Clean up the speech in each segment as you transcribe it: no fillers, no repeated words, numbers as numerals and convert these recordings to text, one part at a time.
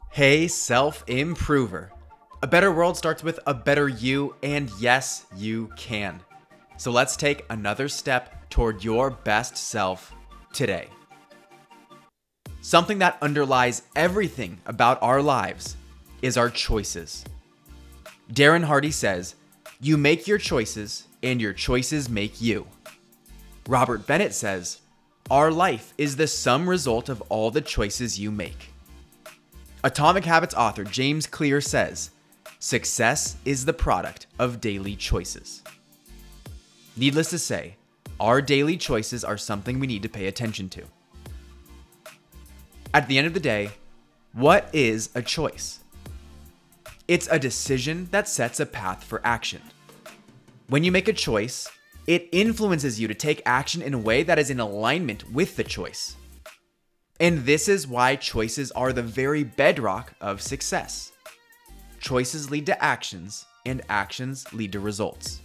Hey, self-improver. A better world starts with a better you, and yes, you can. So let's take another step toward your best self today. Something that underlies everything about our lives is our choices. Darren Hardy says, "You make your choices, and your choices make you." Robert Bennett says, "Our life is the sum result of all the choices you make." Atomic Habits author James Clear says, "Success is the product of daily choices." Needless to say, our daily choices are something we need to pay attention to. At the end of the day, what is a choice? It's a decision that sets a path for action. When you make a choice, it influences you to take action in a way that is in alignment with the choice. And this is why choices are the very bedrock of success. Choices lead to actions, and actions lead to results.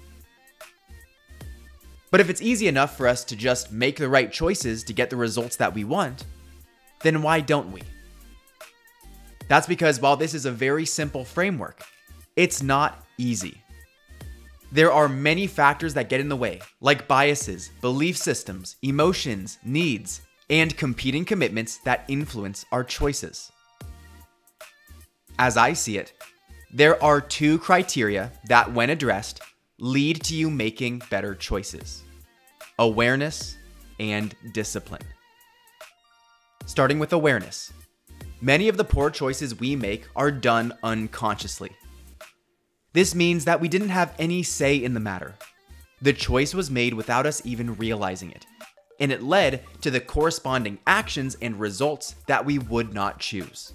But if it's easy enough for us to just make the right choices to get the results that we want, then why don't we? That's because while this is a very simple framework, it's not easy. There are many factors that get in the way, like biases, belief systems, emotions, needs, and competing commitments that influence our choices. As I see it, there are two criteria that, when addressed, lead to you making better choices: awareness and discipline. Starting with awareness, many of the poor choices we make are done unconsciously. This means that we didn't have any say in the matter. The choice was made without us even realizing it, and it led to the corresponding actions and results that we would not choose.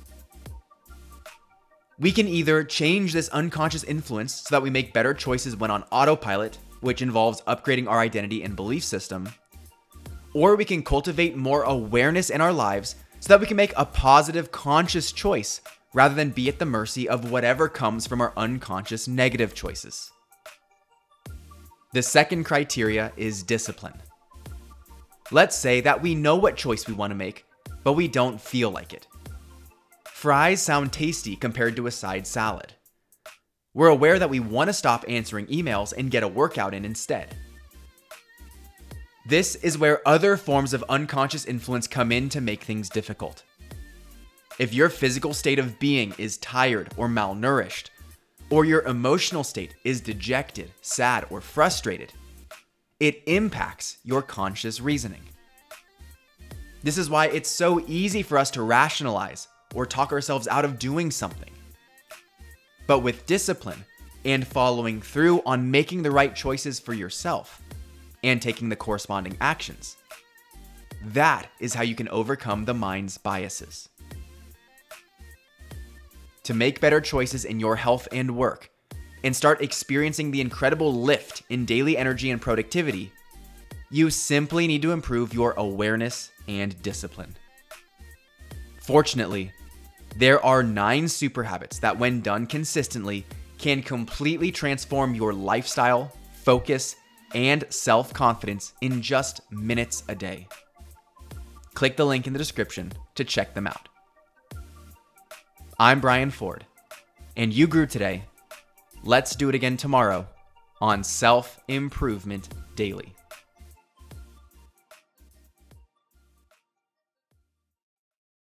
We can either change this unconscious influence so that we make better choices when on autopilot, which involves upgrading our identity and belief system, or we can cultivate more awareness in our lives so that we can make a positive, conscious choice rather than be at the mercy of whatever comes from our unconscious negative choices. The second criteria is discipline. Let's say that we know what choice we want to make, but we don't feel like it. Fries sound tasty compared to a side salad. We're aware that we want to stop answering emails and get a workout in instead. This is where other forms of unconscious influence come in to make things difficult. If your physical state of being is tired or malnourished, or your emotional state is dejected, sad, or frustrated, it impacts your conscious reasoning. This is why it's so easy for us to rationalize or talk ourselves out of doing something. But with discipline and following through on making the right choices for yourself and taking the corresponding actions, that is how you can overcome the mind's biases. To make better choices in your health and work, and start experiencing the incredible lift in daily energy and productivity, you simply need to improve your awareness and discipline. Fortunately, there are 9 super habits that, when done consistently, can completely transform your lifestyle, focus, and self-confidence in just minutes a day. Click the link in the description to check them out. I'm Brian Ford, and you grew today. Let's do it again tomorrow on Self-Improvement Daily.